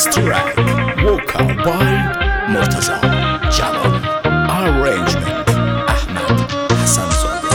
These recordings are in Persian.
This track vocal by Murtaza Jalal. Arrangement Ahmad Hassan Zade.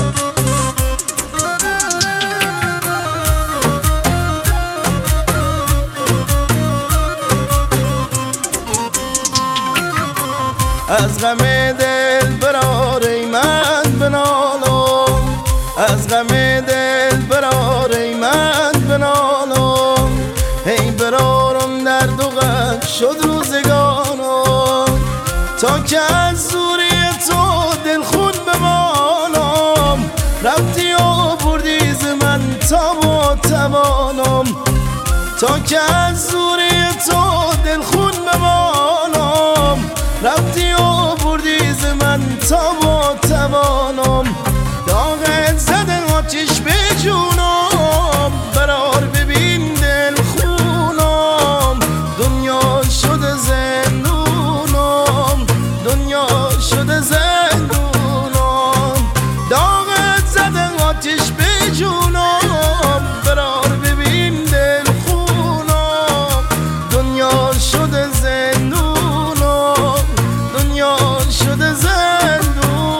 از غم دل برار ای من بنالم، از غم دل برار ای من بنالم، ای برارم درد و غم شد روزگانم، تا که از زوری تو دل خون بمانم، رفتی و بردی ز من تاب و توانم، تا که از زوری تو دل خون بمانم، رفتی و بردی ز من تاب و توانم، داغت زدن آتیش به جونم، برار ببین دل خونم، دنیا شده زندونم، دنیا شده زندونم، داغت زدن آتیش به جونم، برار ببین دل خونم، دنیا شده زندونم، دنیا شده زندونم.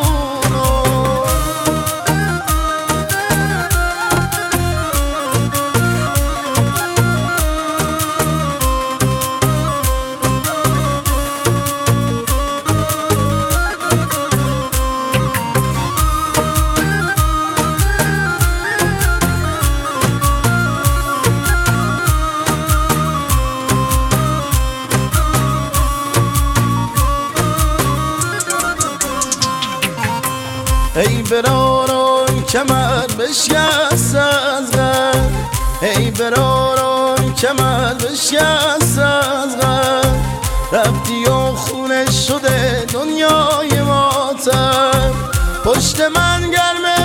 ای برارم کمر بشکست از غم، ای برارم کمر بشکست از غم، رفتی و خونه شده دنیای ماتم، پشت من گرمه